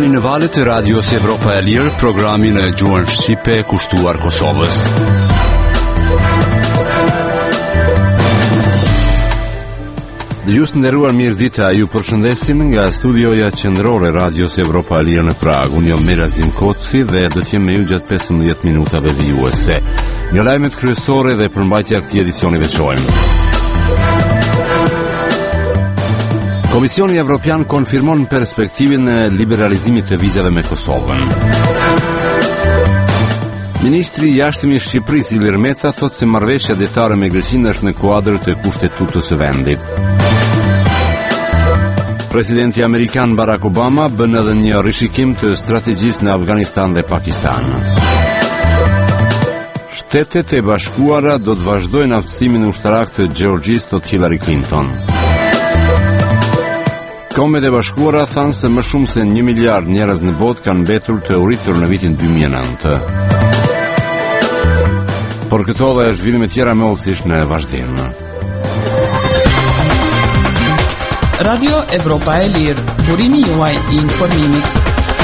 Jeni në valët e Radios Evropa e Lirë, programin e gjuhën shqipe kushtuar Kosovës. Dëgjues të nderuar, mirëdita, ju përshëndesim nga studioja qendrore Radios Evropa e Lirë në Prag. Unë jam Merazim Koci dhe do të jem me ju gjatë 15 minutave vijuese. Nga lajmet kryesore dhe përmbajtja e këtij edicioni veçojmë. Komisioni Evropian konfirmon perspektivin e liberalizimit të vizave me Kosovën. Ministri i Jashtëm i Shqipërisë Ilir Meta thotë se marrëveshja detare me Greqinë është në kuadër të kushtetutës së vendit. Presidenti amerikan Barack Obama bën edhe një rishikim të strategjisë në Afganistan dhe Pakistan. Shtetet e Bashkuara do të vazhdojnë aftësimin ushtarak të Gjeorgjisë, thotë Hillary Clinton. Kombet e Bashkuara thanë se më shumë se 1 miliard njerëz në botë kanë mbetur të uritur në vitin 2009. Por këto dhe zhvillime tjera me ullësisht në vazhdim. Radio Evropa e Lirë, burimi juaj i informimit.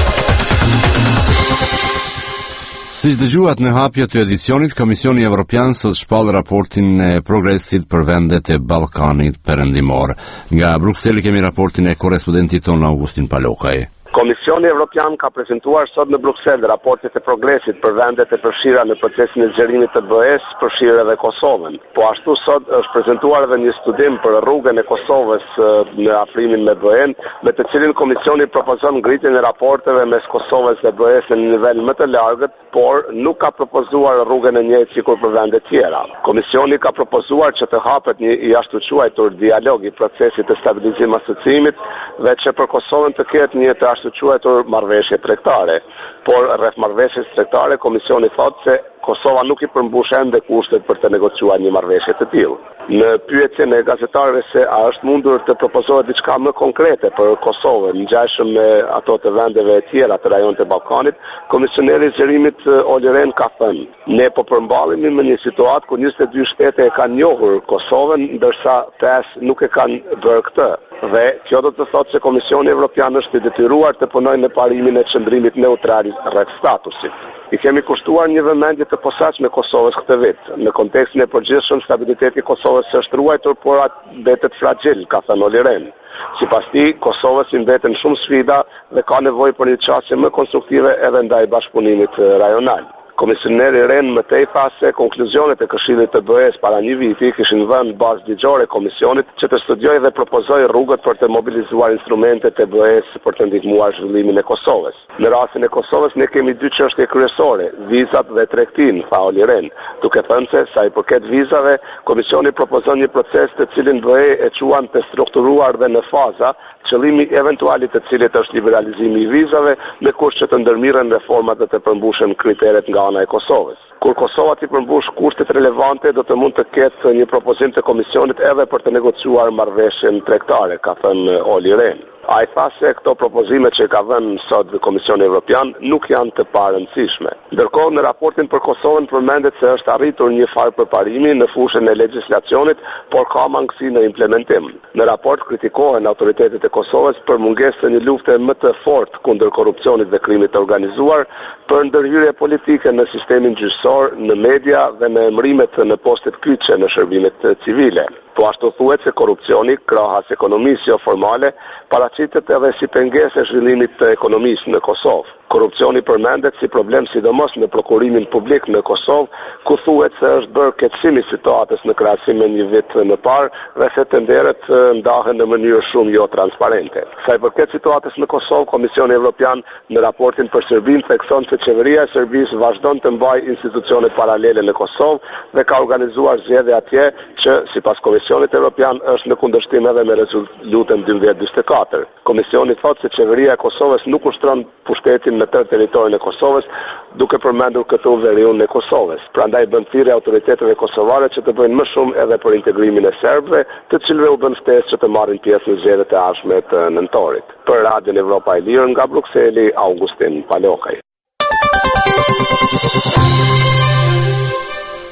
Siç dëgjuat në hapje të edicionit, Komisioni Evropian sot shpall raportin e progresit për vendet e Ballkanit Perëndimor. Nga Brukseli kemi raportin e korrespondentit ton Augustin Palokaj. Komisioni Evropian ka prezantuar sot në Bruksel raportet e progresit për vendet e përfshira në procesin e zgjerimit të BE-s, përfshirë edhe Kosovën. Po ashtu sot është prezantuar edhe një studim për rrugën e Kosovës në afrimin me BE-n, me të cilin komisioni propozon ngritjen e raporteve mes Kosovës dhe BE-s në një nivel më të largët, por nuk ka propozuar rrugën e njëjtë sikur për vendet tjera. Komisioni ka propozuar që të hapet një i ashtuquajtur dialog i procesit të stabilizim asociimit dhe që për Kosovën të ketë një të quajtur marrëveshje tregtare, por rreth marrëveshjes tregtare komisioni thotë se Kosova nuk i përmbush ende kushtet për të negociuar një marrëveshje të tillë. Në pyetjen e gazetarëve se a është mundur të propozohet diçka më konkrete për Kosovën, ngjashëm me ato të vendeve e tjera të rajonit të Ballkanit, komisioneri i zgjerimit Olli Rehn ka thënë: "Ne po përmballemi me një situatë ku 22 shtete e kanë njohur Kosovën, ndërsa 5 nuk e kanë bërë këtë." Dhe kjo do të thotë se Komisioni Evropian është i detyruar të punojë në parimin e qëndrimit neutral rreth statusit. I kemi kushtuar një vëmendje të posaçme Kosovës këtë vit. Në kontekstin e përgjithshëm, stabiliteti i Kosovës është ruajtur, por mbetet fragil, ka thënë Olli Rehn. Sipas tij, Kosovës i mbeten shumë sfida dhe ka nevojë për një çështje më konstruktive edhe ndaj bashkëpunimit rajonal. Komisioneri Rehn më tej tha se konkluzionet e Këshillit të BE-s para një viti kishin vënë bazë ligjore komisionit që të studiojë dhe propozojë rrugët për të mobilizuar instrumentet e BE-s për të ndihmuar zhvillimin e Kosovës. Në rastin e Kosovës ne kemi 2 çështje kryesore, vizat dhe tregtinë, tha Olli Rehn, duke thënë se sa i përket vizave, komisioni propozon një proces të cilin BE e quan të strukturuar dhe në faza, qëllimi eventualit të cilit është liberalizimi i vizave, me kusht që të ndërmirën reformat dhe të përmbushen kriteret nga ana e Kosovës. Kur Kosova t'i përmbush kushtet relevante, do të mund të ketë një propozim të komisionit edhe për të negociuar marrëveshjen tregtare, ka thënë Olli Rehn. Ai tha se këto propozime që ka dhënë sot Komisioni Evropian nuk janë të parëndësishme. Ndërkohë, në raportin për Kosovën përmendet se është arritur një farë përparimi në fushën e legjislacionit, por ka mangësi në implementim. Në raport kritikohen autoritetet e Kosovës për mungesë të një lufte më të fortë kundër korrupsionit dhe krimit të organizuar, për ndërhyrje politike në sistemin gjyqësor, në media dhe në emërimet në postet kyçe në shërbimet civile. Po ashtu thuhet se korrupsioni, krahas ekonomisë jo formale, paraqitet edhe si pengesë e zhvillimit të ekonomisë në Kosovë. Korrupsioni përmendet si problem sidomos në prokurimin publik në Kosovë, ku thuhet se është bërë keqësim i situatës në krahasim me një vit më parë dhe se tenderet ndahen në mënyrë shumë jo transparente. Sa i përket situatës në Kosovë, Komisioni Evropian në raportin për Serbinë thekson se qeveria e Serbisë vazhdon të mbajë institucione paralele në Kosovë dhe ka organizuar zgjedhje atje që sipas Komisionit Evropian është në kundërshtim edhe me rezolutën 1244. Komisioni thotë se qeveria e Kosovës nuk ushtron pushtetin në tërë territorin e Kosovës, duke përmendur këtu veriun e Kosovës. Prandaj bën thirrje autoriteteve kosovare që të bëjnë më shumë edhe për integrimin e serbëve, të cilëve u bën ftesë që të marrin pjesë në zgjedhjet e ardhshme të nëntorit. Për Radion Evropa e Lirë nga Brukseli, Augustin Palokaj.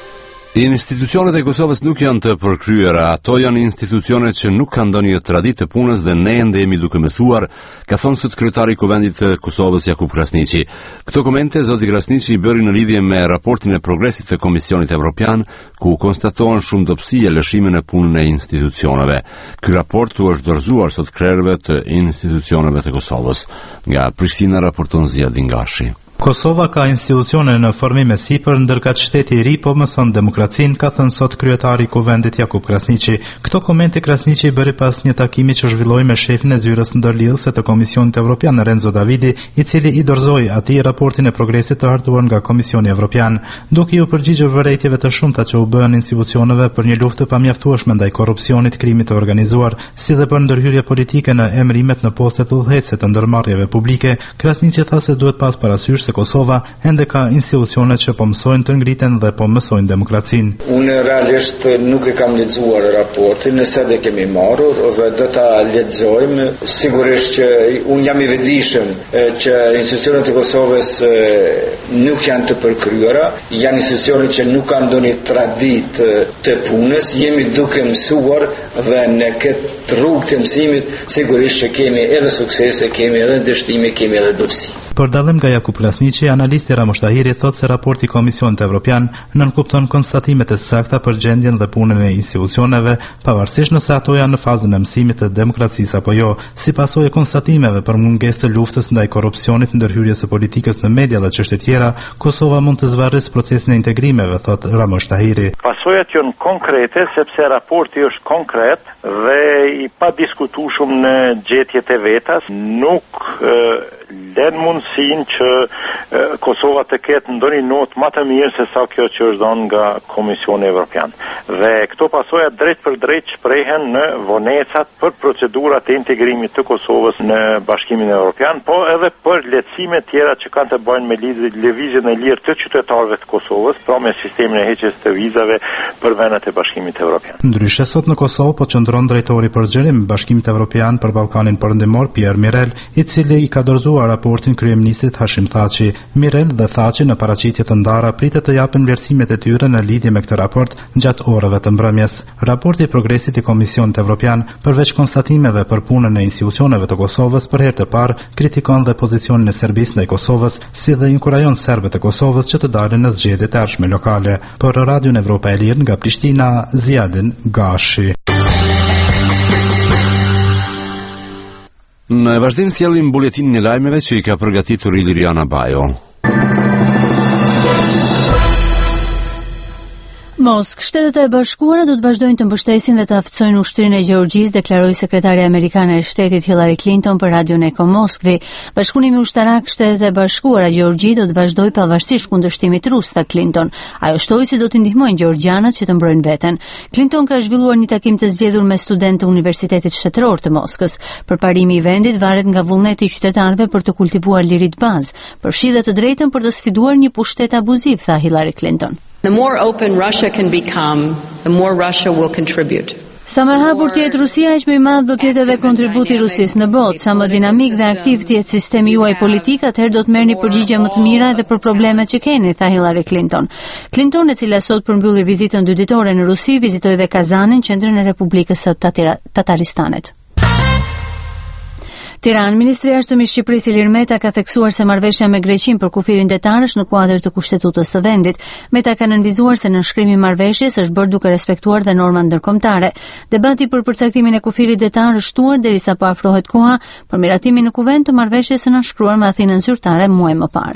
Institucionet e Kosovës nuk janë të përkryera, ato janë institucionet që nuk kanë ndonjë traditë të punës dhe ne ende jemi duke mësuar, ka thënë sot kryetari i Kuvendit të Kosovës Jakub Krasniqi. Këto komente zoti Krasniqi i bëri në lidhje me raportin e progresit të Komisionit Evropian, ku konstatohen shumë dobësi e lëshime në punën e institucioneve. Ky raport u është dorëzuar sot krerëve të institucioneve të Kosovës. Nga Prishtina raporton Ziadin Gashi. Kosova ka institucione në formim e sipër, ndërka shteti i ri po mëson demokracinë, ka thënë sot kryetari i Kuvendit Jakub Krasniqi. Këto komente Krasniqi bëri pas një takimi që zhvilloi me shefin e zyrës ndërlidhëse të Komisionit Evropian Renzo Davidi, i cili i dorëzoi atij raportin e progresit të hartuar nga Komisioni Evropian, duke u përgjigjur vërejtjeve të shumta që u bën institucioneve për një luftë të pamjaftueshme ndaj korrupsionit, krimit të organizuar, si dhe për ndërhyrje politike në emërimet në postet udhëheqëse të ndërmarrjeve publike. Krasniqi tha se duhet pas parasysh Kosova ende ka institucione që po mësojnë të ngriten dhe po mësojnë demokracinë. Unë realisht nuk e kam lexuar raportin, nëse dhe kemi marrur dhe do ta lexojmë. Sigurisht që unë jam i vetëdijshëm që institucionet e Kosovës nuk janë të përkryera, janë institucione që nuk kanë ndonjë traditë të punës, jemi duke mësuar dhe në këtë rrugë të mësimit sigurisht që kemi edhe suksese, kemi edhe dështime, kemi edhe dobësi. Për dallim nga Jakub Krasniqi, analisti Ramosh Tahiri thot se raporti i Komisionit Evropian nënkupton konstatimet e sakta për gjendjen dhe punën e institucioneve, pavarësisht nëse ato janë në fazën e mësimit të demokracisë apo jo. Si pasojë e konstatimeve për mungesë të luftës ndaj korrupsionit, ndërhyrjes së politikës në media dhe çështje tjera, Kosova mund të zvarrisë procesin e integrimeve, thot Ramosh Tahiri. Pasojat janë konkrete sepse raporti është konkret dhe i padiskutueshëm në gjetjet e vetas, nuk lën mundësinë që Kosova të ketë ndonjë notë më të mirë se sa kjo që është dhënë nga Komisioni Evropian. Dhe këto pasoja drejt për drejt shprehen në vonecat për procedurat e integrimit të Kosovës në Bashkimin Evropian, po edhe për lehtësime tjera që kanë të bëjnë me lëvizjen e lirë të qytetarëve të Kosovës, pra me sistemin e heqjes të vizave për vendet e Bashkimit Evropian. Ndryshe sot në Kosovë po qëndron drejtori për zgjerim Bashkimit Evropian për Ballkanin Perëndimor, Pierre Mirel, i cili i ka dorëzuar raportin kryeministrit Hashim Thaçi. Mirel dhe Thaçi në paraqitje të ndara pritet të japin vlerësimet e tyre në lidhje me këtë raport gjatë orëve të mbrëmjes. Raporti i progresit i Komisionit Evropian, përveç konstatimeve për punën e institucioneve të Kosovës, për herë të parë kritikon dhe pozicionin e Serbisë ndaj Kosovës, si dhe inkurajon serbët e Kosovës që të dalin në zgjedhjet e ardhshme lokale. Për Radion Evropa e Lirë nga Prishtina, Ziadin Gashi. Në vazhdim sjellim buletinin e lajmeve që i ka përgatitur Iliriana Bajo. Moskë, Shtetet e Bashkuara do të vazhdojnë të mbështesin dhe të aftësojnë ushtrinë e Gjeorgjisë, deklaroi sekretare amerikane e Shtetit Hillary Clinton për radion Eko Moskvi. Bashkëpunimi ushtarak Shtetet e Bashkuara Gjeorgji do të vazhdojë pavarësisht kundërshtimit rus, tha Clinton. Ajo shtoi se do të ndihmojnë gjeorgjanët që të mbrojnë veten. Clinton ka zhvilluar një takim të zgjedhur me studentë të Universitetit Shtetëror të Moskës. Përparimi i vendit varet nga vullneti i qytetarëve për të kultivuar liri të bazë, përfshi të drejtën për të sfiduar një pushtet abuziv, tha Hillary Clinton. The more open Russia can become, the more Russia will contribute. Sa më hapur të jetë Rusia, aq më i madh do të jetë edhe kontributi i Rusisë në botë. Sa më dinamik dhe aktiv të jetë sistemi juaj politik, atëherë do të merrni përgjigje më të mira edhe për problemet që keni, tha Hillary Clinton. Clinton, e cila sot përmbylli vizitën dyditore në Rusi, vizitoi edhe Kazanin, qendrën e Republikës së Tataristanit. Tiranë, Ministri i Jashtëm i Shqipërisë Ilir Meta ka theksuar se marrëveshja me Greqinë për kufirin detar është në kuadër të kushtetutës së vendit. Meta ka nënvizuar se nënshkrimi i marrëveshjes është bërë duke respektuar dhe normat ndërkombëtare. Debati për përcaktimin e kufirit detar është shtuar derisa po afrohet koha për miratimin në kuvent të marrëveshjes së nënshkruar me Athinën zyrtare muaj më parë.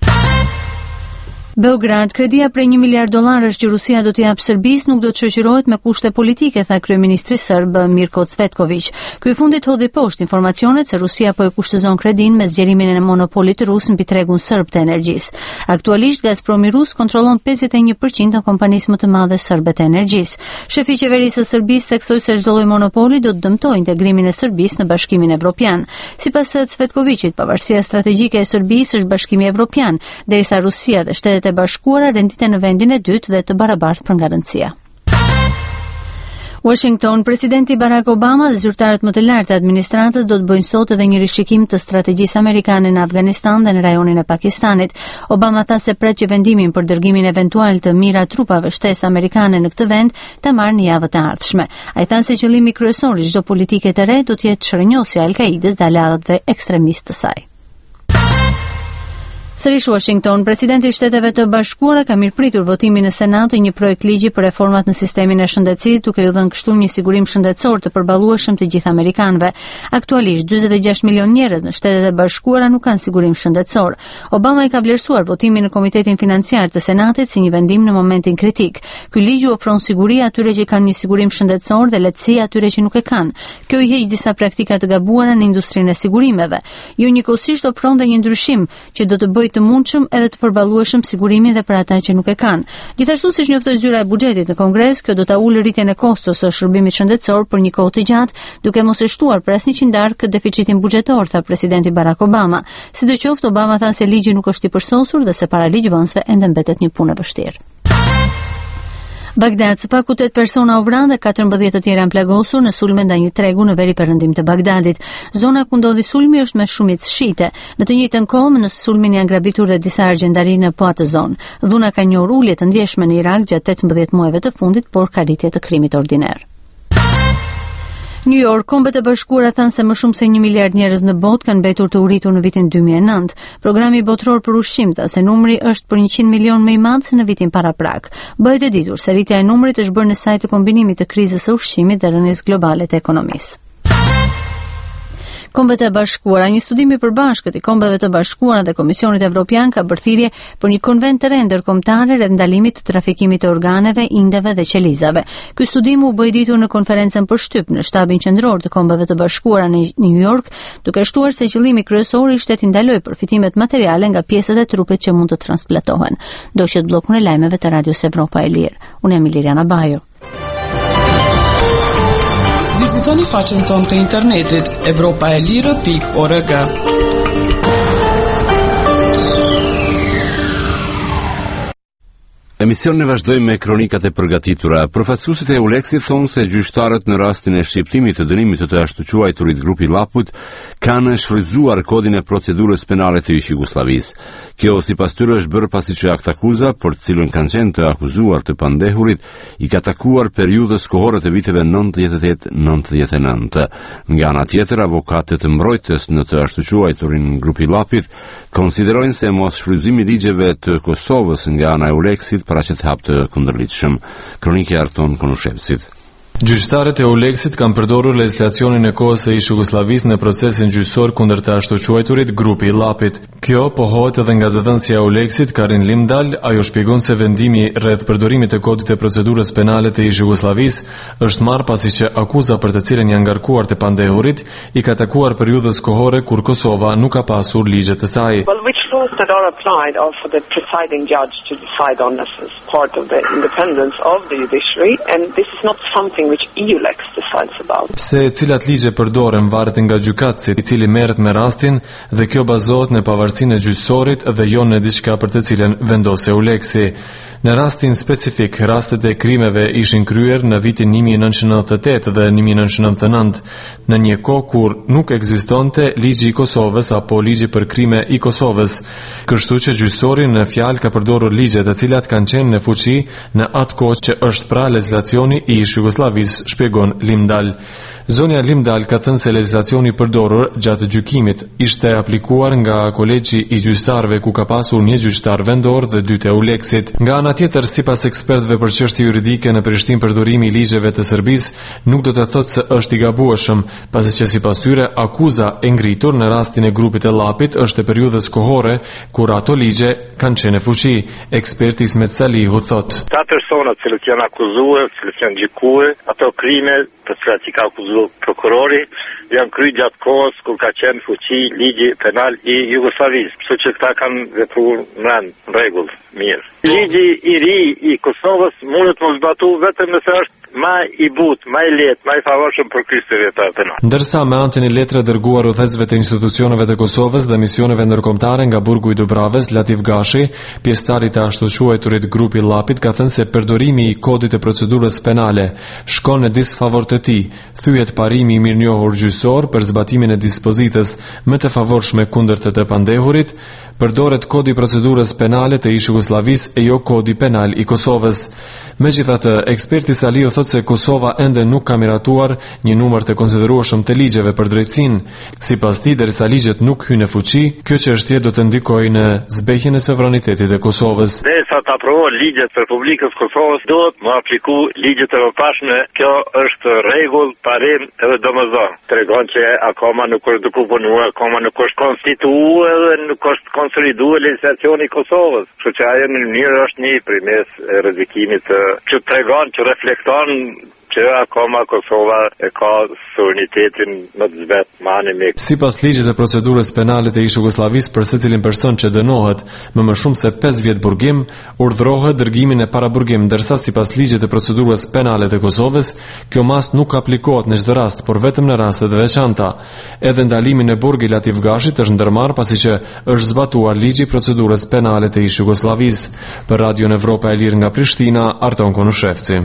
Beograd, kredia prej $1 miliard që Rusia do t'i japë Serbisë nuk do të shoqërohet me kushte politike, tha kryeministri serb Mirko Cvetković. Ky i fundit hodhi poshtë informacionet se Rusia po e kushtozon kredin me zgjerimin e monopolit rus mbi tregun serb të energjisë. Aktualisht Gazpromi rus kontrollon 51% të kompanisë më të madhe serbe të energjisë. Shefi i qeverisë së Serbisë theksoi se çdo lloj monopoli do të dëmtojë integrimin e Serbisë në Bashkimin Evropian. Sipas Cvetkovićit, pavarësia strategjike e Serbisë është Bashkimi Evropian, derisa Rusia dhe Shtetet e Bashkuara renditen në vendin e dytë dhe të barabartë për nga rëndësia. Washington, presidenti Barack Obama dhe zyrtarët më të lartë të administratës do të bëjnë sot edhe një rishikim të strategjisë amerikane në Afganistan dhe në rajonin e Pakistanit. Obama tha se pret që vendimin për dërgimin eventual të mira trupave shtesë amerikane në këtë vend të marrë në javët e ardhshme. Ai tha se qëllimi kryesor i çdo politike të re do të jetë shërnjosja e Al-Kaides dhe aleatëve ekstremistë të saj. Sërish Washington, presidenti i Shteteve të Bashkuara ka mirëpritur votimin në Senat të një projekt ligji për reformat në sistemin e shëndetësisë, duke u dhënë kështu një sigurim shëndetësor të përballueshëm të gjithë amerikanëve. Aktualisht 46 milion njerëz në Shtetet e Bashkuara nuk kanë sigurim shëndetësor. Obama i ka vlerësuar votimin në Komitetin Financiar të Senatit si një vendim në momentin kritik. Ky ligj ofron siguri atyre që kanë një sigurim shëndetësor dhe lehtësi atyre që nuk e kanë. Kjo i heq disa praktika të gabuara në industrinë e sigurimeve. Jo njëkohësisht ofron dhe një ndryshim që do të bëjë të mundshëm edhe të përballueshëm sigurimin dhe për ata që nuk e kanë. Gjithashtu, siç njoftoi zyra e buxhetit në Kongres, kjo do ta ulë rritjen e kostos së shërbimit shëndetësor për një kohë të gjatë, duke mos e shtuar për asnjë qindar këtë deficitin buxhetor, tha presidenti Barack Obama. Sidoqoftë, Obama tha se ligji nuk është i përsosur dhe se para ligjvënësve ende mbetet një punë e vështirë. Bagdad, së paku 8 persona u vranë dhe 14 të tjera janë plagosur në sulme ndaj një tregu në veri perëndim të Bagdadit. Zona ku ndodhi sulmi është me shumicë shite. Në të njëjtën kohë, në sulmin janë grabitur dhe disa argjendari në po atë zonë. Dhuna ka njohur ulje të ndjeshme në Irak gjatë 18 muajve të fundit, por ka rritje të krimit ordinar. New York, Kombet e Bashkuara thanë se më shumë se 1 miliard njerëz në botë kanë mbetur të uritur në vitin 2009. Programi botëror për ushqim tha se numri është për 100 milion më i madh se në vitin paraprak. Bëhet e ditur se rritja e numrit është bërë në saj të kombinimit të krizës së ushqimit dhe rënies globale të ekonomisë. Kombet e Bashkuara, një studim i përbashkët i Kombeve të Bashkuara dhe Komisionit Evropian ka bërë thirrje për një konvent të re ndërkombëtar rreth ndalimit të trafikimit të organeve, indeve dhe qelizave. Ky studim u bë ditur në konferencën për shtyp në shtabin qendror të Kombeve të Bashkuara në New York, duke shtuar se qëllimi kryesor ishte të ndalojë përfitimet materiale nga pjesët e trupit që mund të transplantohen. Ndoqët bllokun e lajmeve të Radios Evropa e Lirë. Unë jam Iliriana Bajo. Vizitoni faqen tonë të internetit europaelire.org. Emisionin e vazhdojmë me kronikat e përgatitura. Përfaqësuesit e Euleksit thonë se gjyqtarët në rastin e shqiptimit të dënimit të ashtu quajturit grupi Laput kanë shfrytzuar kodin e procedurës penale të ish Jugosllavisë. Kjo sipas tyre është bërë pasi që aktakuza, për të cilën kanë qenë të akuzuar të pandehurit, i ka takuar periudhës kohore të viteve 98-99. Nga ana tjetër, avokatët e mbrojtës në të ashtu quajturin grupi Lapit konsiderojnë se mos shfrytëzimi i ligjeve të Kosovës nga ana e Euleksit paraqet hap të kundërligjshëm. Kronikë e Arton Konushevsit. Gjyqtarët e Euleksit kanë përdorur legjislacionin e kohës së ish Jugosllavisë në procesin gjyqësor kundër të ashtu quajturit grupi Lapit. Kjo pohohet edhe nga zëdhënësja e Euleksit Karin Limdal. Ajo shpjegon se vendimi rreth përdorimit të kodit të procedurës penale të ish Jugosllavisë është marrë pasi që akuza për të cilën janë ngarkuar të pandehurit i ka takuar periudhës kohore kur Kosova nuk ka pasur ligje të saj. Well, which rules that are applied are for the presiding judge to decide on as part of the independence of the judiciary, and this is not something which EULEX decides about. Se cilat ligje përdoren varet nga gjykatësi i cili merret me rastin dhe kjo bazohet në pavarësinë e gjyqësorit dhe jo në diçka për të cilën vendos EULEX-i. Në rastin specifik, rastet e krimeve ishin kryer në vitin 1998 dhe 1999, në një kohë kur nuk ekzistonte ligji i Kosovës apo ligji për krime i Kosovës. Kështu që gjyqësori në fjalë ka përdorur ligje të cilat kanë qenë në fuqi në atë kohë që është pra legjislacioni i ish Jugosllavisë, shpjegon Limdal. Zonja Limdal ka thënë se legjislacioni përdorur gjatë gjykimit ishte aplikuar nga kolegji i gjyqtarëve ku ka pasur një gjyqtar vendor dhe 2 të Euleksit. Nga ana tjetër, sipas ekspertëve për çështje juridike në Prishtinë, përdorimi i ligjeve të Serbisë nuk do të thotë se është i gabueshëm, pasi që sipas tyre akuza e ngritur në rastin e grupit e Lapit është e periudhës kohore kur ato ligje kanë qenë në fuqi. Eksperti Ismet Salihu thotë: Ka persona që janë akuzuar, që janë gjykuar, ato krime për cilat i ka akuzuar shembull prokurori janë kry gjatë kohës kur ka qenë fuqi ligji penal i Jugosllavisë, kështu që këta kanë vepruar në rregull, mirë. Ligji i ri i Kosovës mundet mos zbatu vetëm nëse është më i butë, më i lehtë, më i favorshëm për kryesëve penale. Ndërsa me anë të një letre dërguar udhëzëve të institucioneve të Kosovës dhe misioneve ndërkombëtare nga burgu i Dubravës, Latif Gashi, pjesëtari të ashtu quajturit grupi Llapit, ka thënë se përdorimi i kodit të procedurës penale shkon në disfavor të tij, thyet parimi i mirënjohur gjyqësor për zbatimin e dispozitës më të favorshme kundër të pandehurit, përdoret kodi i procedurës penale të ish Jugosllavisë e jo kodi penal i Kosovës. Megjithatë, eksperti Saliu thotë se Kosova ende nuk ka miratuar një numër të konsiderueshëm të ligjeve për drejtësinë. Sipas tij, derisa ligjet nuk hyjnë në fuqi, kjo çështje do të ndikojë në zbehjen e sovranitetit të Kosovës. Derisa të aprovohen ligjet të Republikës Kosovës, duhet të apliku ligjet e mëparshme. Kjo është rregull, parim edhe domosdoshmë. Tregon që akoma nuk është duke punuar, akoma nuk është konstituuar dhe nuk është konsoliduar legjislacioni i Kosovës. Kështu që ajo në mënyrë është një primes rrezikimit që tregon, që reflekton që akoma Kosova e ka suverenitetin më të zvet me. Sipas ligjit të procedurës penale të ish Jugosllavisë, për secilin person që dënohet më shumë se 5 vjet burgim, urdhërohet dërgimin e paraburgim, ndërsa sipas ligjit të procedurës penale të Kosovës, kjo mas nuk aplikohet në çdo rast, por vetëm në raste të veçanta. Edhe ndalimin e burg i Latif Gashit është ndërmarr pasi që është zbatuar ligji i procedurës penale të ish Jugosllavisë. Për Radion Evropa e Lirë nga Prishtina, Arton Konushevci.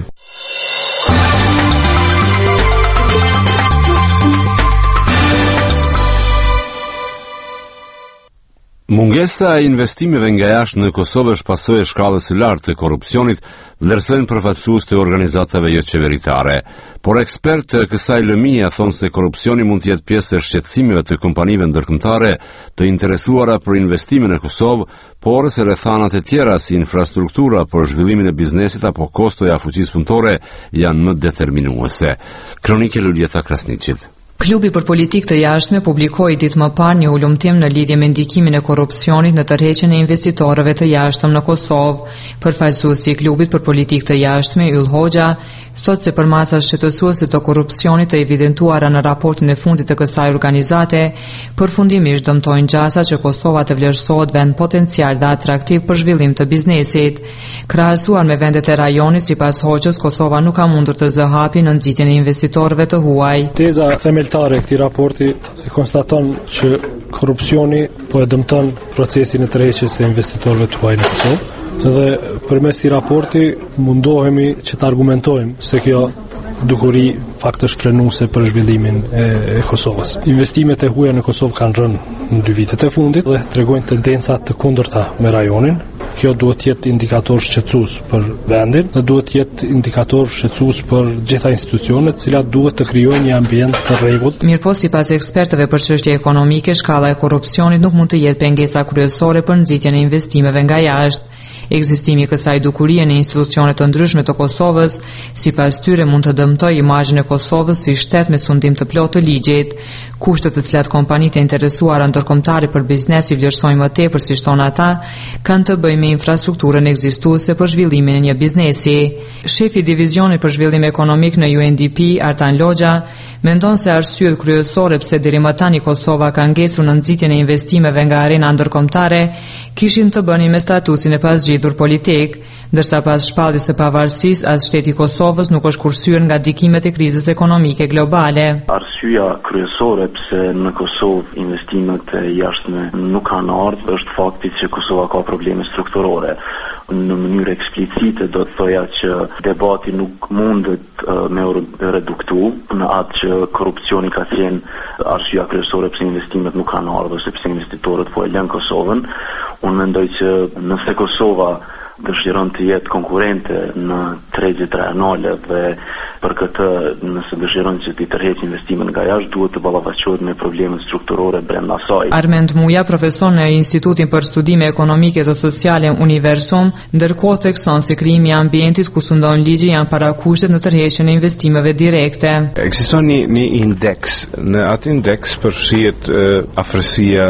Mungesa e investimeve nga jashtë në Kosovë është pasojë e shkallës së lartë të korrupsionit, vlerësojnë përfaqësues të organizatave jo qeveritare. Por ekspertë kësaj lëmie thonë se korrupsioni mund të jetë pjesë e shqetësimeve të kompanive ndërkombëtare të interesuara për investime në Kosovë, por se rrethanat e tjera si infrastruktura për zhvillimin e biznesit apo kostoja fuqisë punëtore janë më determinuese. Kronikë Luljeta Krasniqit. Klubi për politikë të jashtme publikoi ditë më parë një ulëmtim në lidhje me ndikimin e korrupsionit në tërheqjen e investitorëve të jashtëm në Kosovë. Përfaqësuesi i klubit për politikë të jashtme, Yll Hoxha, thotë se për masat shqetësuese të korrupsionit të evidentuara në raportin e fundit të kësaj organizate, përfundimisht dëmtojnë gjasa që Kosova të vlerësohet vend potencial dhe atraktiv për zhvillim të biznesit. Krahasuar me vendet e rajonit, sipas Hoxhës, Kosova nuk ka mundur të zë hapi në nxitjen e investitorëve të huaj. Teza themeltare e këtij raporti e konstaton që korrupsioni po e dëmton procesin e tërheqjes së investitorëve të huaj në Kosovë. Dhe përmes këtij raporti mundohemi që të argumentojmë se kjo dukuri fakt është frenuese për zhvillimin e Kosovës. Investimet e huaja në Kosovë kanë rënë në 2 vitet e fundit dhe tregojnë tendenca të kundërta me rajonin. Kjo duhet të jetë indikator shqetësues për vendin dhe duhet të jetë indikator shqetësues për gjitha institucionet, të cilat duhet të krijojnë një ambient të rregullt. Mirpo sipas ekspertëve për çështje ekonomike, shkalla e korrupsionit nuk mund të jetë pengesa kryesore për nxitjen e investimeve nga jashtë. Ekzistimi i kësaj dukurie në institucione të ndryshme të Kosovës, sipas tyre mund të dëmtojë imazhin e Kosovës si shtet me sundim të plotë të ligjit. Kushtet të cilat kompanitë e interesuara ndërkombëtare për biznes i vlerësojnë më tepër, si thon ata, kanë të bëjnë me infrastrukturën ekzistuese për zhvillimin e një biznesi. Shefi i divizionit për zhvillim ekonomik në UNDP, Artan Loxha, mendon se arsyet kryesore pse deri më tani Kosova ka ngecur në nxitjen e investimeve nga arena ndërkombëtare kishin të bënin me statusin e pasgjitur politik, ndërsa pas shpalljes së pavarësisë as shteti i Kosovës nuk është kursyer nga ndikimet e krizës ekonomike globale. Arsyeja kryesore pse në Kosovë investimet e jashtme nuk kanë ardhur është fakti që Kosova ka probleme strukturore. Në mënyrë eksplicite do të thoja që debati nuk mundet me reduktu në atë që korrupsioni ka qenë arsyeja kryesore pse investimet nuk kanë ardhur, sepse investitorët po e lënë Kosovën. Unë mendoj që nëse Kosova dëshiron të jetë konkurrente në tregjet rajonale dhe për këtë nëse dëshiron që të tërheqë investimet nga jashtë duhet të ballafaqohet me problemet strukturore brenda saj. Armend Muja, profesor në Institutin për Studime Ekonomike dhe Sociale Universum, ndërkohë thekson se krijimi i ambientit ku sundon ligji janë parakushtet në tërheqjen e investimeve direkte. Ekziston një indeks. Në atë indeks përfshihet afërsia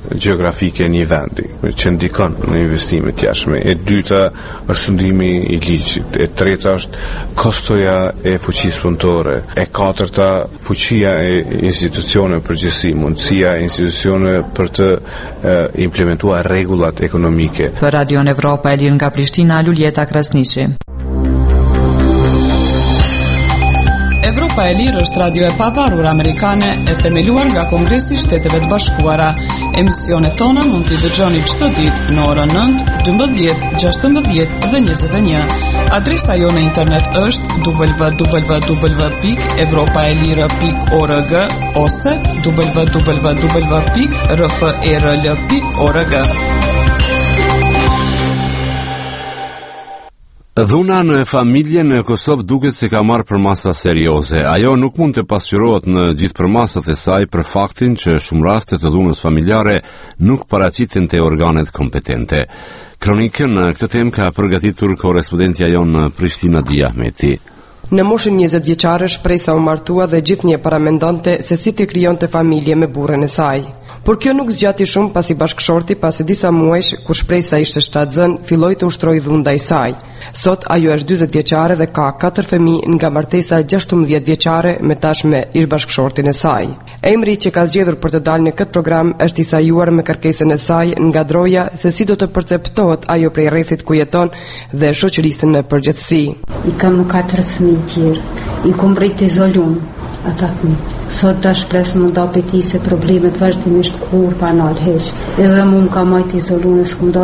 gjeografike e një vendi që ndikon në investimet jashtme. E dyta është sundimi i ligjit. E treta është kostoja e fuqisë punëtore. E katërta fuqia e institucione përgjithësi, mundësia e institucione për të implementuar rregullat ekonomike. Për Radio Evropa e Lirë nga Prishtina, Luljeta Krasniqi. Evropa e Lirë është radio e pavarur amerikane e themeluar nga Kongresi i Shteteve të Bashkuara. Emisionet tona mund t'i dëgjoni çdo ditë në orën 9, 12, 16 dhe 21. Adresa jo në internet është www.evropaelire.org ose www.rferl.org. Dhuna në familje në Kosovë duket se ka marrë përmasa serioze. Ajo nuk mund të pasqyrohet në gjithë përmasat e saj për faktin që shumë raste të dhunës familjare nuk paraqiten te organet kompetente. Kronikën në këtë temë ka përgatitur korrespondentja jonë në Prishtina Dia Ahmeti. Në moshën 20 vjeçare shpresa u martua dhe gjithnjë paramendonte se si të krijonte familje me burrin e saj. Por kjo nuk zgjati shumë pasi bashkëshorti pasi disa muajsh kur shpresa ishte shtatzën, filloi të ushtrojë dhunë ndaj saj. Sot ajo është 40 vjeçare dhe ka 4 fëmijë nga martesa 16 vjeçare me tashme ish bashkëshortin e saj. Emri që ka zgjedhur për të dalë në këtë program është i sajuar me kërkesën e saj nga droja se si do të perceptohet ajo prej rrethit ku jeton dhe shoqërisë në përgjithësi. I kam 4 fëmijë tjerë, i kom rrit izolum ata fëmijë. Sot da shpresë më da për ti se problemet vazhdimisht kur pa nalë heq. Edhe mu më ka majtë izolune,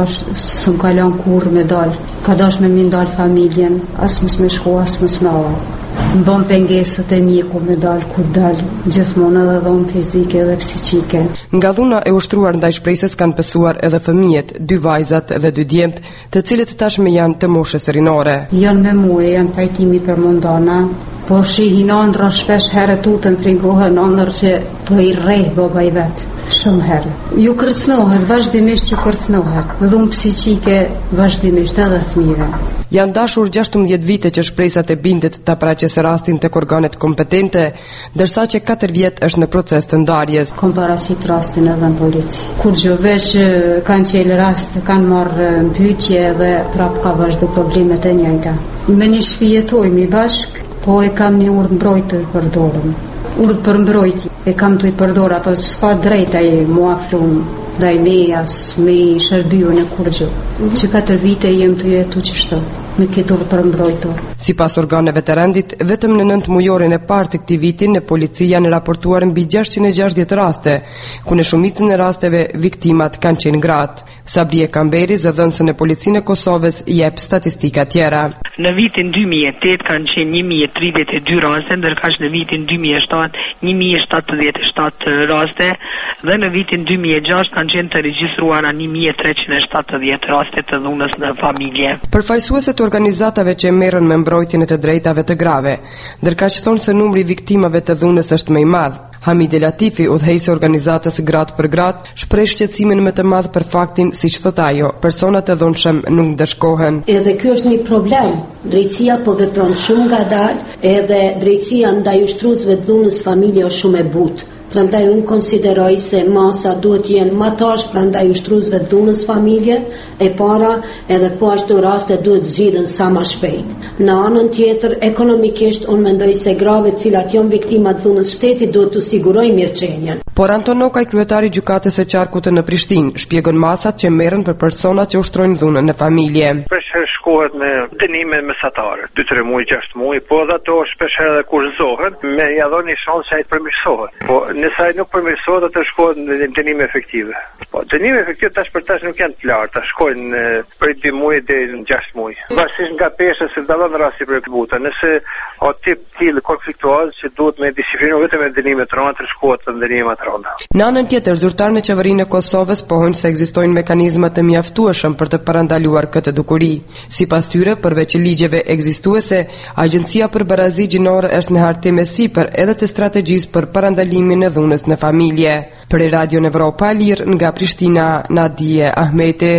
së më kalon kur me dalë. Ka dash me mi ndalë familjen, asë mës me shku, asë mës me avë. Më bëm pengesët e mjeku me dalë, ku dalë, gjithmonë edhe dhomë fizike dhe psiqike. Nga dhuna e ushtruar ndaj shpresës kanë pësuar edhe fëmijët, 2 vajzat dhe 2 djemt, të cilët tashme janë të moshës rinore. Janë me muë, janë pajtimi për mundana, po shihin andra shpesh herë tutën frigohen andër që po i rrejë baba i vetë, shumë herë. Ju kërcnohet, vazhdimisht ju kërcnohet, dhunë psiqike vazhdimisht edhe fëmijëve. Janë dashur 16 vite që shpresat e bindet të paraqesë rastin tek organet kompetente, ndërsa që 4 vjet është në proces të ndarjes. Kom paraqit rastin edhe në polici. Kur veç kanë qelë rast, kanë marrë mbytyje dhe prap ka vazhdu problemet e njëjta. Me një shpi jetojmë i bashk, po e kam një urdhë mbrojtje i përdorëm. Urdhë për mbrojtje e kam të i përdor ato që s'ka drejta i mu afrum dhe i mejas me i shërbyu në kurgjë. Që 4 vite jem të jetu që shto me këtë urdhë për mbrojtur. Si pas organeve të rendit, vetëm në 9 mujorin e parë të këtij viti në polici janë raportuar mbi 660 raste, ku në shumicën e rasteve viktimat kanë qenë gratë. Sabrie Kamberi, zëdhënësën e policinë e Kosovës, jep statistika tjera. Në vitin 2008 kanë qenë 1032 raste, ndërkaq në vitin 2007 1077 raste dhe në vitin 2006 kanë qenë të regjistruara 1370 raste të dhunës në familje. Përfaqësuesit organizatave që merren me mbrojtjen e të drejtave të grave, ndërkaq thonë se numri i viktimave të dhunës është më i madh. Hamid Latifi, udhëheqësi organizatës Gratë për Gratë, shpreh shqetësimin më të madh për faktin, siç thot ajo, personat e dhunshëm nuk dëshkohen. Edhe ky është një problem. Drejtësia po vepron shumë ngadalë, edhe drejtësia ndaj ushtruesve të dhunës familje është shumë e butë. Prandaj unë konsideroj se masa duhet jenë më tash prandaj ushtruesve të dhunës familje e para edhe po ashtu raste duhet zgjidhen sa më shpejt. Në anën tjetër, ekonomikisht unë mendoj se grave të cilat janë viktima të dhunës shteti duhet të sigurojë mirëqenien. Por Anton Nokaj, kryetari i gjykatës së qarkut në Prishtinë, shpjegon masat që merren për personat që ushtrojnë dhunën në familje. Shkohet me dënime mesatare, 2-3 muaj, 6 muaj, po dhe ato shpesh edhe kurzohen me ja dhoni një shans që ai të përmirësohet. Po nëse ai nuk përmirësohet, atë shkohet në dënime efektive. Po dënime efektive tash për tash nuk janë të larta, shkojnë për 2 muaj deri në 6 muaj. Varësisht nga pesha se dallon rasti për buta. Nëse o tip til konfliktual që duhet me disiplinuar vetëm me dënime të rënda, shkohet në dënime të rënda. Në anën tjetër, zyrtarët në qeverinë e Kosovës pohojnë se ekzistojnë mekanizma të mjaftueshëm për të parandaluar këtë dukuri. Sipas tyre, përveç ligjeve ekzistuese, Agjencia për Barazi Gjinore është në hartim e sipër edhe të strategjisë për parandalimin e dhunës në familje. Për Radio Evropa e Lirë nga Prishtina, Nadia Ahmeti.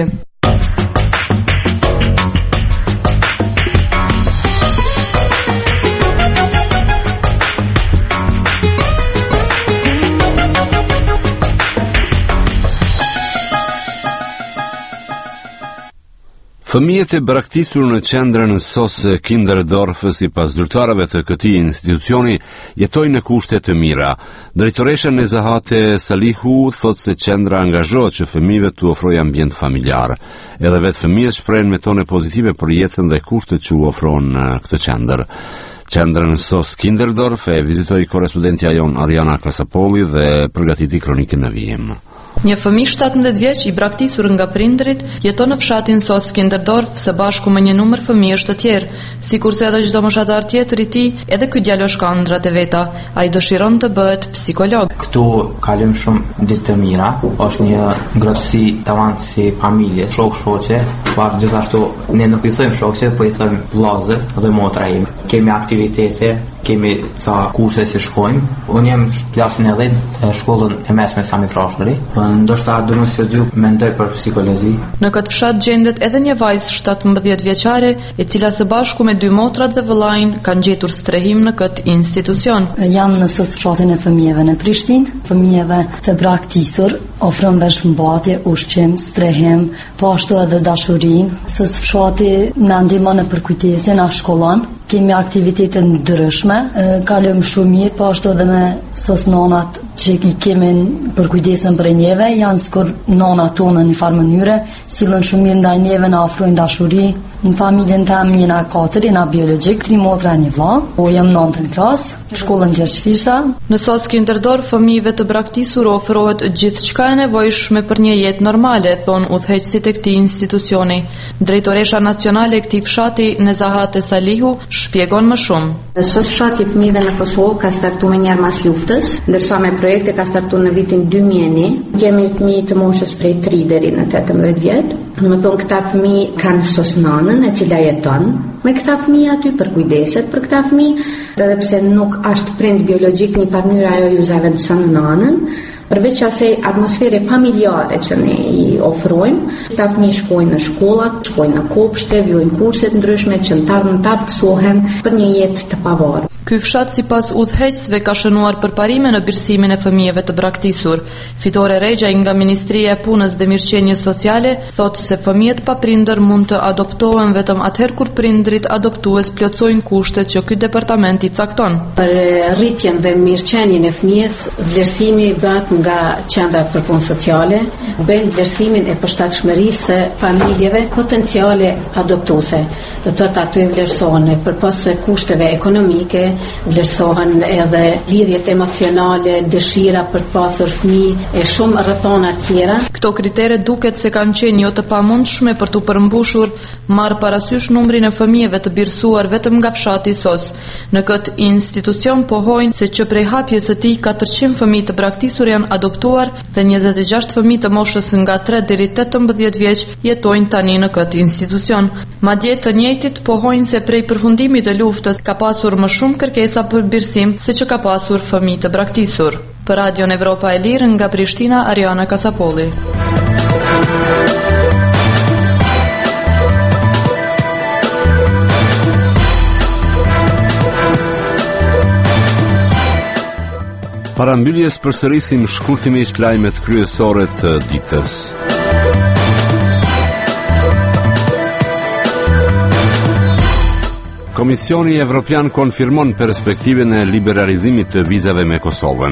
Fëmijët e braktisur në qendrën SOS Kinderdorf, sipas zyrtarëve të këtij institucioni, jetojnë në kushte të mira. Drejtoresha Nezahate Salihu thotë se qendra angazhohet që fëmijëve t'u ofrojë ambient familjar. Edhe vetë fëmijët shprehen metone pozitive për jetën dhe kushtet që u ofron në këtë qendër. Qendrën SOS Kinderdorf e vizitoi korrespondentja jon Ariana Kasapolli dhe përgatiti kronikën në vijim. Një fëmijë 17 vjeç i braktisur nga prindërit jeton në fshatin SOS Kinderdorf së bashku me një numër fëmijësh të tjerë, sikurse edhe çdo moshatar tjetër i tij, edhe ky djalë ka ëndrat e veta. Ai dëshiron të bëhet psikolog. Këtu kalojm shumë ditë të mira, është një ngrohtësi tamam si familje, shoqe, por gjithashtu ne nuk i thojmë shoqe, po i thojmë vëllazër dhe motra ime. Kemi aktivitete, kemi ca kurse që shkojmë. Unë jam klasën e 10 të shkollën e mesme Sami Trashëri. Ndoshta do mos e mendoj për psikologji. Në këtë fshat gjendet edhe një vajzë 17 vjeçare, e cila së bashku me 2 motrat dhe vëllain kanë gjetur strehim në këtë institucion. Jam në SOS fshatin e fëmijëve në Prishtinë, fëmijëve të braktisur, ofron veshmbathje, ushqim, strehim, po ashtu edhe dashurinë. SOS fshati na ndihmon në përkujtesjen, na shkollon. Kemi aktivitete ndryshme, kalojmë shumë mirë, po ashtu edhe me SOS nonat që i kemi për kujdesën për njeve, janë sikur nonat tonë në një farë mënyre, sillen shumë mirë ndaj njeve, na ofrojnë dashuri. Në familjen tam jena 4, jena biologjik, 3 motra e 1 vëlla, po jam 9 klasë, shkollën Gjergjfisha. Në SOS Kinderdorf fëmijëve të braktisur ofrohet gjithçka e nevojshme për një jetë normale, thon udhëheqësit e këtij institucioni. Drejtoresha nacionale e këtij fshati, Nezahate Salihu, shpjegon më shumë. SOS fshati fëmijëve në Kosovë ka startuar më njëherë pas luftës, ndërsa me projekte ka startuar në vitin 2001. Kemi fëmijë të moshës prej 3 deri në 18 vjet. Në më thonë, këta fëmijë kanë SOS nanën e cila jeton me këta fëmijë aty për kujdeset për këta fëmijë, edhe pse nuk është prind biologjik një farë mënyrë ajo ju zaventson nanën. Përveç asaj atmosfere familjare që ne i ofrojmë, këta fëmijë shkojnë në shkollat, shkojnë në kopshte, vijojnë kurse të ndryshme që në ta mësohen për një jetë të pavarur. Ky fshat sipas udhëheqësve ka shënuar përparime në birësimin e fëmijëve të braktisur. Fitore Rexha nga Ministria e Punës dhe Mirëqenies Sociale thotë se fëmijët pa prindër mund të adoptohen vetëm atëherë kur prindrit adoptues plotësojnë kushtet që ky departament i cakton. Për rritjen dhe mirëqenien e fëmijës, vlerësimi bëhet nga qendrat për punë sociale, bëjnë vlerësimin e përshtatshmërisë së familjeve potenciale adoptuese. Do të thotë aty vlerësohen përpas kushteve ekonomike, vlerësohen edhe lidhjet emocionale, dëshira për të pasur fëmijë e shumë rrethona tjera. Këto kritere duket se kanë qenë jo të pamundshme për të përmbushur, marr parasysh numrin e fëmijëve të birësuar vetëm nga fshati SOS. Në këtë institucion pohojnë se që prej hapjes së tij 400 fëmijë të braktisur janë adoptuar dhe 26 fëmijë të moshës nga 3 deri 18 vjeç jetojnë tani në këtë institucion. Madje të njëjtit pohojnë se prej përfundimit të luftës ka pasur më shumë kërkesa për birësim se që ka pasur fëmijë të braktisur. Për Radion Evropa e Lirë nga Prishtina, Ariana Kasapolli. Parambylljes përsërisim shkurtimisht lajmet kryesore të ditës. Komisioni Evropian konfirmon perspektiven e liberalizimit të vizave me Kosovën.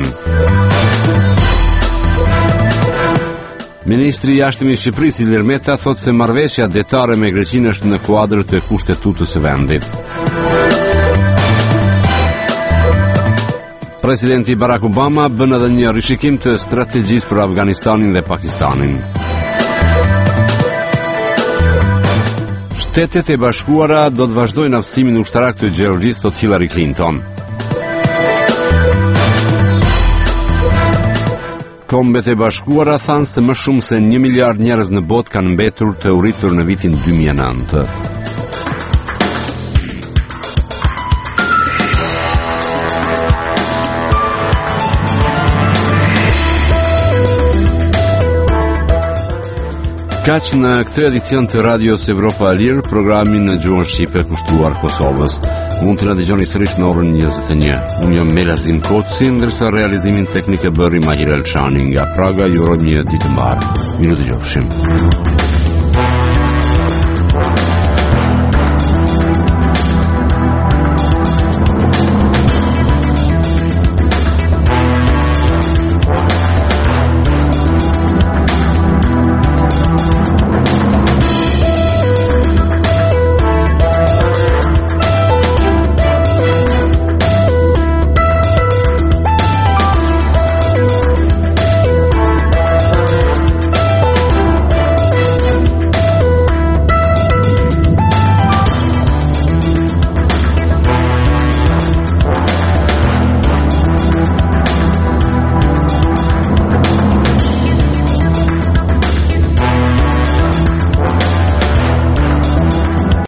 Ministri i Jashtëm i Shqipërisë Ilir Meta thotë se marrëveshja detare me Greqinë është në kuadër të kushtetutës së vendit. Presidenti Barack Obama bën edhe një rishikim të strategjisë për Afganistanin dhe Pakistanin. Shtetet e Bashkuara do të vazhdojnë aftësimin ushtarak të Gjeorgjisë, thot Hillary Clinton. Kombet e Bashkuara thanë se më shumë se 1 miliard njerëz në botë kanë mbetur të urritur në vitin 2009. Kaq në këtë edicion të Radios Evropa e Lirë, programin në gjuhën shqipe kushtuar Kosovës. Mund të na dëgjoni sërish në orën 21. Unë jam Melazin Koci, ndërsa realizimin teknik e bëri Mahir Elçani nga Praga. Ju uroj një ditë të mbarë. Miru dëgjofshim.